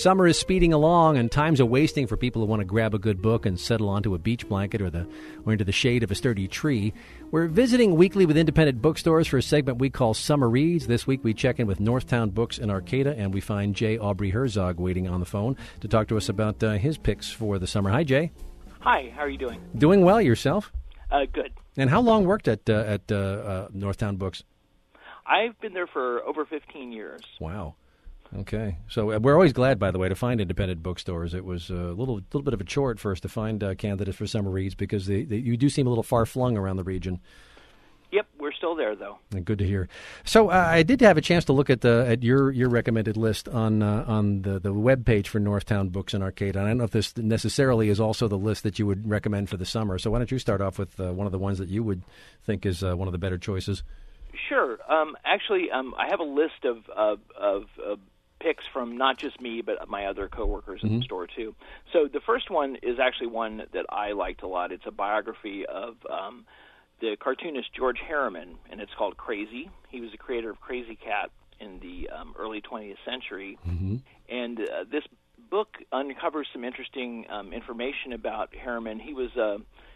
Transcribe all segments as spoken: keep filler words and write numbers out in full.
Summer is speeding along, and time's a-wasting for people who want to grab a good book and settle onto a beach blanket or the or into the shade of a sturdy tree. We're visiting weekly with independent bookstores for a segment we call Summer Reads. This week we check in with Northtown Books in Arcata, and we find J. Aubrey Herzog waiting on the phone to talk to us about uh, his picks for the summer. Hi, Jay. Hi, how are you doing? Doing well. Yourself? Uh, good. And how long worked at uh, at uh, uh, Northtown Books? I've been there for over fifteen years. Wow. Okay. So uh, we're always glad, by the way, to find independent bookstores. It was a little little bit of a chore at first to find uh, candidates for Summer Reads because they, they, you do seem a little far-flung around the region. Yep, we're still there, though. Good to hear. So uh, I did have a chance to look at the at your, your recommended list on uh, on the, the web page for Northtown Books in Arcata. And I don't know if this necessarily is also the list that you would recommend for the summer. So why don't you start off with uh, one of the ones that you would think is uh, one of the better choices? Sure. Um, actually, um, I have a list of of, of uh, picks from not just me, but my other coworkers in mm-hmm. the store, too. So the first one is actually one that I liked a lot. It's a biography of um, the cartoonist George Harriman, and it's called Crazy. He was the creator of Crazy Cat in the um, early twentieth century. Mm-hmm. And uh, this book uncovers some interesting um, information about Harriman. He was uh,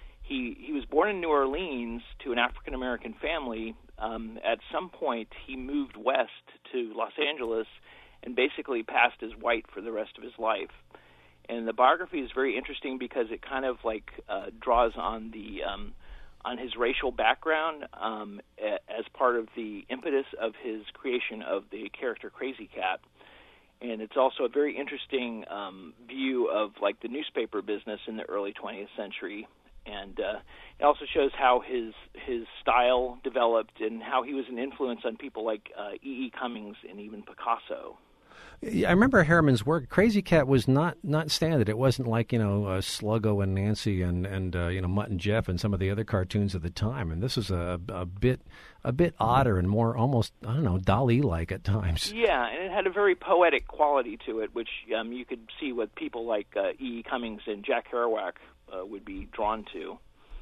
he he was born in New Orleans to an African-American family. Um, at some point, he moved west to Los Angeles and basically passed as white for the rest of his life. And the biography is very interesting because it kind of like uh, draws on the um, on his racial background um, as part of the impetus of his creation of the character Crazy Cat. And it's also a very interesting um, view of like the newspaper business in the early twentieth century. And uh, it also shows how his his style developed and how he was an influence on people like uh, E E. Cummings and even Picasso. I remember Harriman's work. Crazy Cat was not, not standard. It wasn't like, you know, uh, Sluggo and Nancy and, and uh, you know, Mutt and Jeff and some of the other cartoons of the time. And this was a, a bit a bit odder and more almost, I don't know, Dali-like at times. Yeah, and it had a very poetic quality to it, which um, you could see what people like uh, E E. Cummings and Jack Kerouac uh, would be drawn to.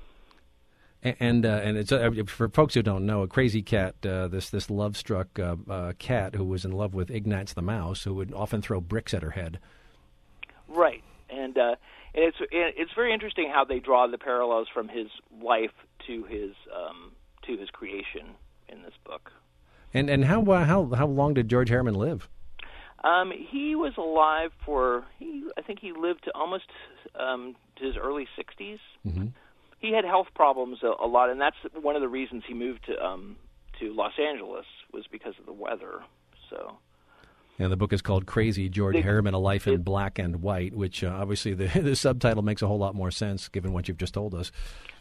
And uh, and it's uh, for folks who don't know, a Crazy Cat, uh, this this love struck uh, uh, cat who was in love with Ignatz the mouse, who would often throw bricks at her head. Right, and uh, and it's it's very interesting how they draw the parallels from his life to his um, to his creation in this book. And and how uh, how how long did George Harriman live? Um, he was alive for he I think he lived to almost um, to his early sixties. Mm-hmm. He had health problems a, a lot, and that's one of the reasons he moved to um, to Los Angeles was because of the weather. So, and the book is called Crazy, George it, Harriman, A Life in it, Black and White, which uh, obviously the, the subtitle makes a whole lot more sense given what you've just told us.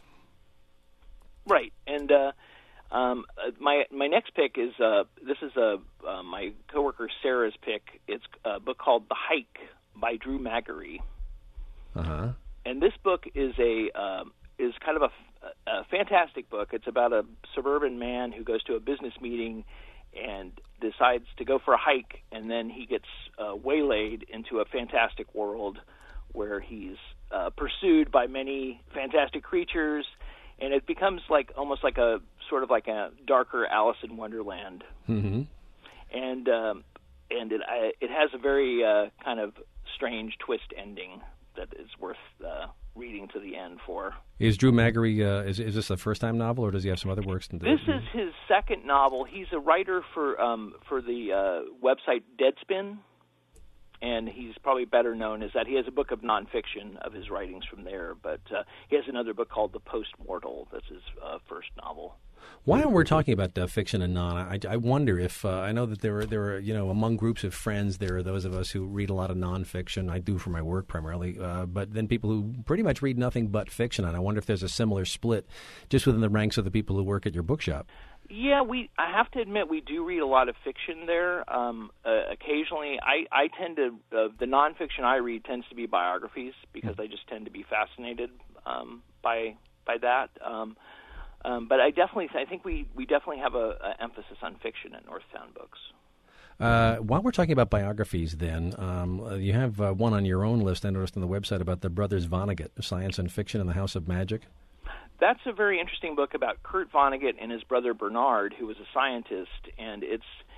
Right, and uh, um, my my next pick is uh, this is a uh, my coworker Sarah's pick. It's a book called The Hike by Drew Magary. Uh huh. And this book is a um, is kind of a, a fantastic book. It's about a suburban man who goes to a business meeting and decides to go for a hike, and then he gets uh, waylaid into a fantastic world where he's uh, pursued by many fantastic creatures, and it becomes like almost like a sort of like a darker Alice in Wonderland. Mm-hmm. And um, and it I, it has a very uh, kind of strange twist ending that is worth uh, reading to the end for. Is Drew Magary, uh, is, is this a first-time novel, or does he have some other works? In this is his second novel. He's a writer for um, for the uh, website Deadspin, and he's probably better known as that. He has a book of nonfiction of his writings from there, but uh, he has another book called The Postmortal. That's his uh, first novel. While we're talking about uh, fiction and non, I, I wonder if, uh, I know that there are, there are, you know, among groups of friends, there are those of us who read a lot of nonfiction. I do for my work primarily, uh, but then people who pretty much read nothing but fiction. And I wonder if there's a similar split just within the ranks of the people who work at your bookshop. Yeah, we. I have to admit we do read a lot of fiction there. Um, uh, occasionally, I, I tend to, uh, the nonfiction I read tends to be biographies because mm-hmm. I just tend to be fascinated um, by by that. Um Um, but I definitely, I think we, we definitely have a, a emphasis on fiction at Northtown Books. Uh, while we're talking about biographies, then um, you have uh, one on your own list. I noticed on the website about the brothers Vonnegut, Science and Fiction in the House of Magic. That's a very interesting book about Kurt Vonnegut and his brother Bernard, who was a scientist, and it's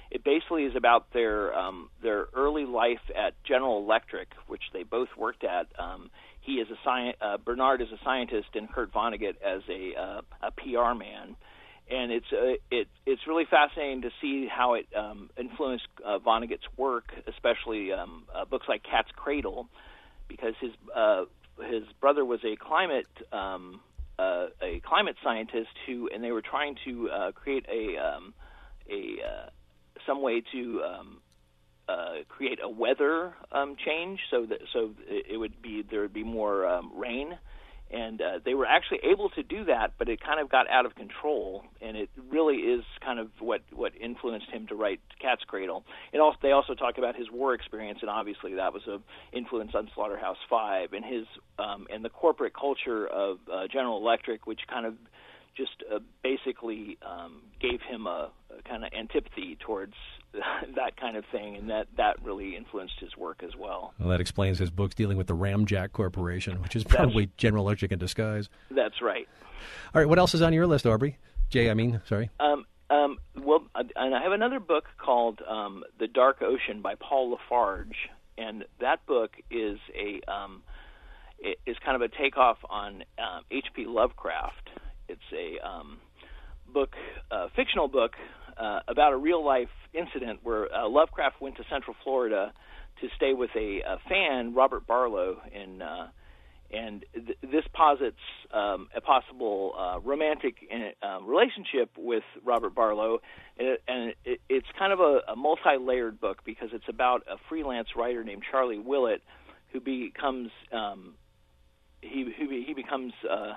it basically is about their um, their early life at General Electric, which they both worked at. Um, he is a sci- uh, Bernard is a scientist, and Kurt Vonnegut as a uh, a P R man. And it's uh, it it's really fascinating to see how it um, influenced uh, Vonnegut's work, especially um, uh, books like Cat's Cradle, because his uh, his brother was a climate um, uh, a climate scientist who, and they were trying to uh, create a um, a uh, some way to um, uh, create a weather um, change, so that so it would be there would be more um, rain, and uh, they were actually able to do that, but it kind of got out of control, and it really is kind of what, what influenced him to write Cat's Cradle. It also they also talk about his war experience, and obviously that was an influence on Slaughterhouse Five, and his um, and the corporate culture of uh, General Electric, which kind of just uh, basically um, gave him a, a kind of antipathy towards that kind of thing, and that, that really influenced his work as well. Well, that explains his books dealing with the Ramjack Corporation, which is probably that's, General Electric in disguise. That's right. All right, what else is on your list, Aubrey? Jay, I mean, sorry. Um, um, well, and I have another book called um, The Dark Ocean by Paul Lafarge, and that book is a um, is kind of a takeoff on um, H P Lovecraft. It's a um, book, a fictional book, uh, about a real-life incident where uh, Lovecraft went to Central Florida to stay with a, a fan, Robert Barlow, in, uh, and th- this posits um, a possible uh, romantic uh, relationship with Robert Barlow, and, it, and it, it's kind of a, a multi-layered book because it's about a freelance writer named Charlie Willett who becomes um, he, he he becomes uh,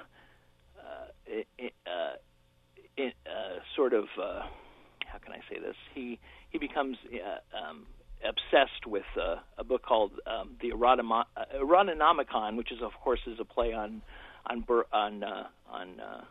Uh, in, uh, sort of, uh, how can I say this? He he becomes uh, um, obsessed with uh, a book called um, the Erotima- uh, Erotonomicon, which is, of course, is a play on on on uh, on uh,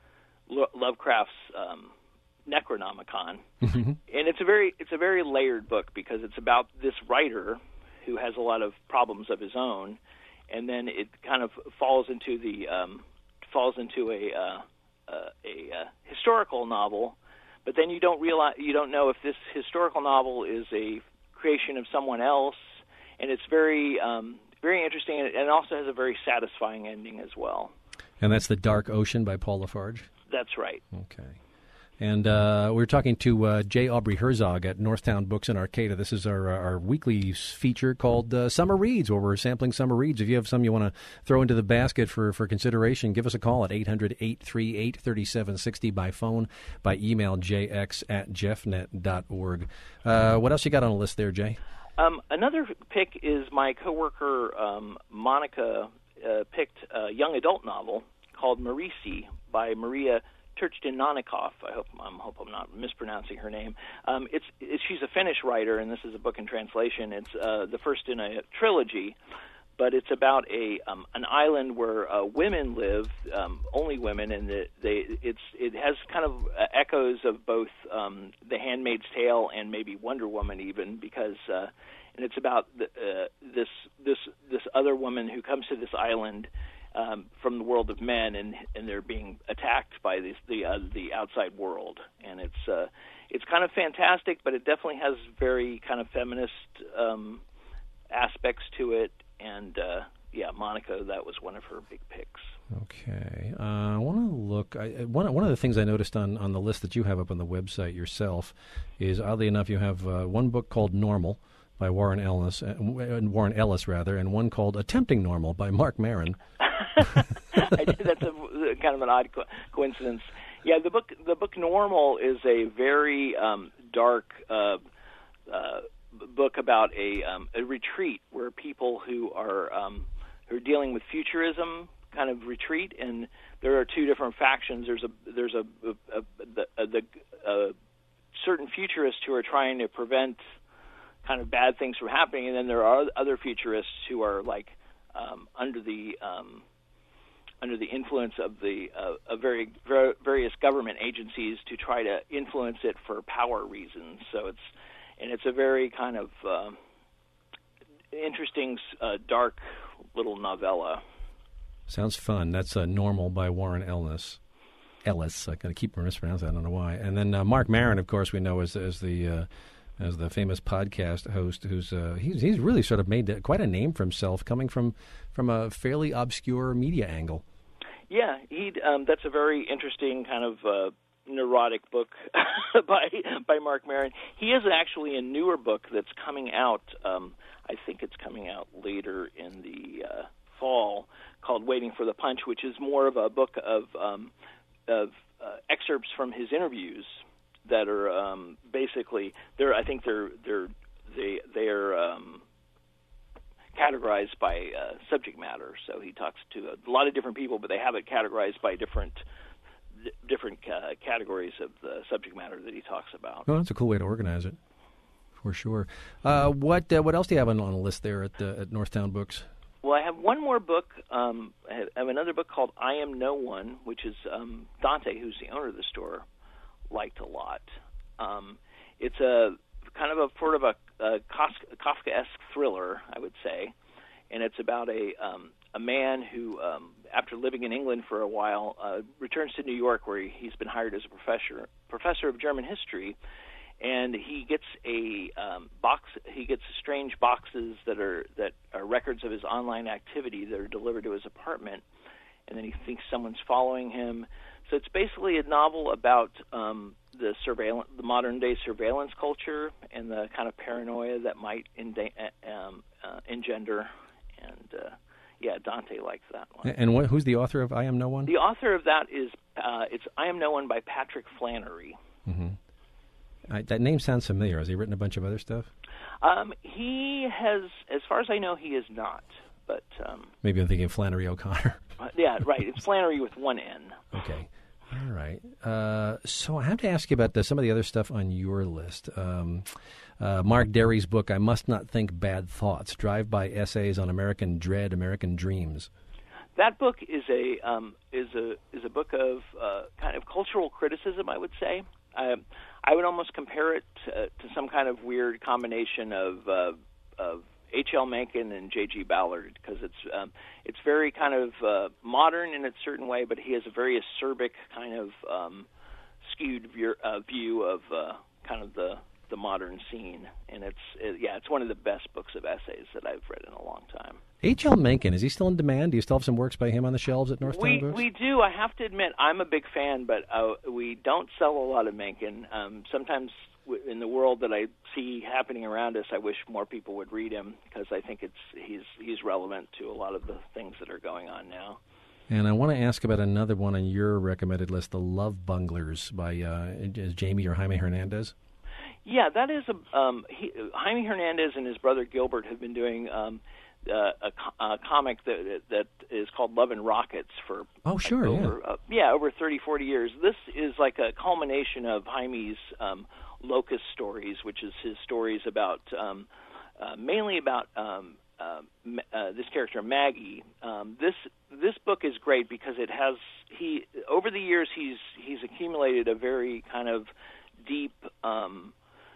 Lo- Lovecraft's um, Necronomicon, mm-hmm. and it's a very it's a very layered book because it's about this writer who has a lot of problems of his own, and then it kind of falls into the um, falls into a uh, uh, a uh, historical novel, but then you don't realize you don't know if this historical novel is a creation of someone else, and it's very um, very interesting, and it also has a very satisfying ending as well. And that's The Dark Ocean by Paul Lafarge? That's right. Okay. And uh, we're talking to uh, J. Aubrey Herzog at Northtown Books in Arcata. This is our our weekly feature called uh, Summer Reads, where we're sampling summer reads. If you have some you want to throw into the basket for, for consideration, give us a call at eight hundred, eight three eight, three seven six zero by phone, by email, jx at jeffnet dot org. Uh, what else you got on the list there, Jay? Um, another pick is my coworker um, Monica uh, picked a young adult novel called Marisi by Maria Turchdinonikoff. I hope I'm hope I'm not mispronouncing her name. Um, it's, it's she's a Finnish writer, and this is a book in translation. It's uh, the first in a trilogy, but it's about a um, an island where uh, women live, um, only women, and the, they it's it has kind of uh, echoes of both um, The Handmaid's Tale and maybe Wonder Woman, even because uh, and it's about the, uh, this this this other woman who comes to this island. Um, from the world of men, and and they're being attacked by this, the uh, the outside world, and it's uh, it's kind of fantastic, but it definitely has very kind of feminist um, aspects to it, and uh, yeah, Monica, that was one of her big picks. Okay, uh, I want to look. I, one one of the things I noticed on, on the list that you have up on the website yourself is, oddly enough, you have uh, one book called Normal by Warren Ellis, uh, Warren Ellis rather, and one called Attempting Normal by Mark Maron. I did, that's a, kind of an odd co- coincidence. Yeah, the book the book Normal is a very um, dark uh, uh, book about a um, a retreat where people who are um, who are dealing with futurism kind of retreat, and there are two different factions. There's a there's a, a, a the a, the a certain futurists who are trying to prevent kind of bad things from happening, and then there are other futurists who are like um, under the um, under the influence of the uh, of very ver- various government agencies to try to influence it for power reasons. So it's and it's a very kind of uh, interesting, uh, dark little novella. Sounds fun. That's uh, Normal by Warren Ellis. Ellis. I got to keep mispronouncing that. I don't know why. And then uh, Mark Maron, of course, we know as as the uh, as the famous podcast host, who's uh, he's he's really sort of made quite a name for himself, coming from from a fairly obscure media angle. Yeah, he. Um, that's a very interesting kind of uh, neurotic book by by Mark Maron. He has actually a newer book that's coming out. Um, I think it's coming out later in the uh, fall, called Waiting for the Punch, which is more of a book of um, of uh, excerpts from his interviews that are um, basically they're I think they're they're they they're um, categorized by uh, subject matter. So he talks to a lot of different people, but they have it categorized by different different uh, categories of the subject matter that he talks about. Well, that's a cool way to organize it, for sure. Uh, what uh, what else do you have on, on the list there at uh, at Northtown Books? Well, I have one more book. Um, I have, I have another book called I Am No One, which is um, Dante, who's the owner of the store, liked a lot. Um, it's a kind of a sort of a, a Kafkaesque thriller, I would say, and it's about a um, a man who, um, after living in England for a while, uh, returns to New York, where he, he's been hired as a professor professor of German history. And he gets a um, box. He gets strange boxes that are that are records of his online activity that are delivered to his apartment, and then he thinks someone's following him. So it's basically a novel about um, the surveillance, the modern day surveillance culture, and the kind of paranoia that might enda- um, uh, engender. And uh, yeah, Dante likes that one. And what, who's the author of I Am No One? The author of that is uh, it's I Am No One by Patrick Flannery. Mm-hmm. I, that name sounds familiar. Has he written a bunch of other stuff? Um, he has, as far as I know, he is not. But um, maybe I'm thinking Flannery O'Connor. uh, yeah, right. It's Flannery with one N. Okay. All right. Uh, so I have to ask you about the, some of the other stuff on your list. Um, uh, Mark Derry's book, I Must Not Think Bad Thoughts, Drive-By Essays on American Dread, American Dreams. That book is a um, is a is a book of uh, kind of cultural criticism, I would say. I, I would almost compare it to, to some kind of weird combination of uh, of H L Mencken and J G Ballard, because it's um, it's very kind of uh, modern in a certain way, but he has a very acerbic kind of um, skewed view, uh, view of uh, kind of the the modern scene, and it's it, yeah, it's one of the best books of essays that I've read in a long time. H L Mencken, is he still in demand? Do you still have some works by him on the shelves at Northtown we, Books? We do. I have to admit, I'm a big fan, but uh, we don't sell a lot of Mencken. Um, sometimes w- in the world that I see happening around us, I wish more people would read him, because I think it's he's he's relevant to a lot of the things that are going on now. And I want to ask about another one on your recommended list, The Love Bunglers by uh, is Jamie or Jaime Hernandez. Yeah, that is a um, he, Jaime Hernandez and his brother Gilbert have been doing um, uh, a, a comic that that is called Love and Rockets for oh sure over, yeah uh, yeah over thirty, forty years. This is like a culmination of Jaime's um, Locust stories, which is his stories about um, uh, mainly about um, uh, uh, this character Maggie. Um, this this book is great because it has he over the years he's he's accumulated a very kind of deep um,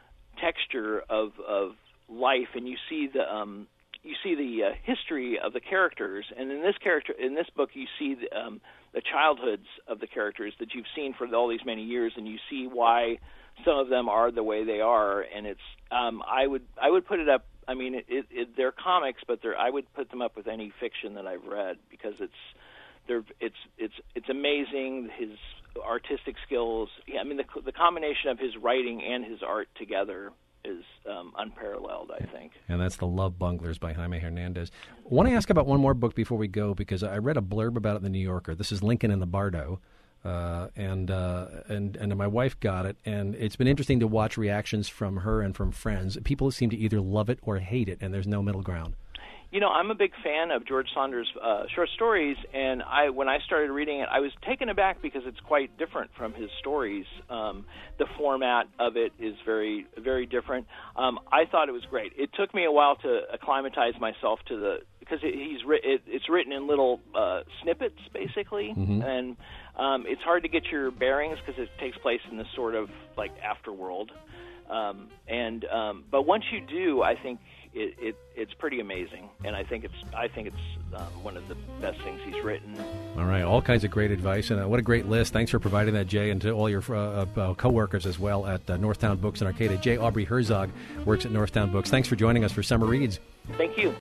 texture of of life, and you see the um, you see the uh, history of the characters, and in this character in this book you see the, um, the childhoods of the characters that you've seen for all these many years, and you see why some of them are the way they are. And it's um, I would I would put it up. I mean, it, it, it, they're comics, but they're I would put them up with any fiction that I've read, because it's they're it's it's it's amazing his artistic skills. Yeah, I mean the the combination of his writing and his art together is um, unparalleled, I think. And that's The Love Bunglers by Jaime Hernandez. I want to ask about one more book before we go, because I read a blurb about it in the New Yorker. This is Lincoln in the Bardo, uh, and uh, and and my wife got it, and it's been interesting to watch reactions from her and from friends. People seem to either love it or hate it, and there's no middle ground. You know, I'm a big fan of George Saunders' uh, short stories, and I, when I started reading it, I was taken aback because it's quite different from his stories. Um, the format of it is very, very different. Um, I thought it was great. It took me a while to acclimatize myself to the because it, he's it, it's written in little uh, snippets, basically, mm-hmm. and um, it's hard to get your bearings because it takes place in this sort of like afterworld. Um, and um, but once you do, I think it, it it's pretty amazing, and I think it's I think it's um, one of the best things he's written. All right, all kinds of great advice, and uh, what a great list. Thanks for providing that, Jay, and to all your uh, uh, co-workers as well at uh, Northtown Books in Arcata. Jay Aubrey Herzog works at Northtown Books. Thanks for joining us for Summer Reads. Thank you.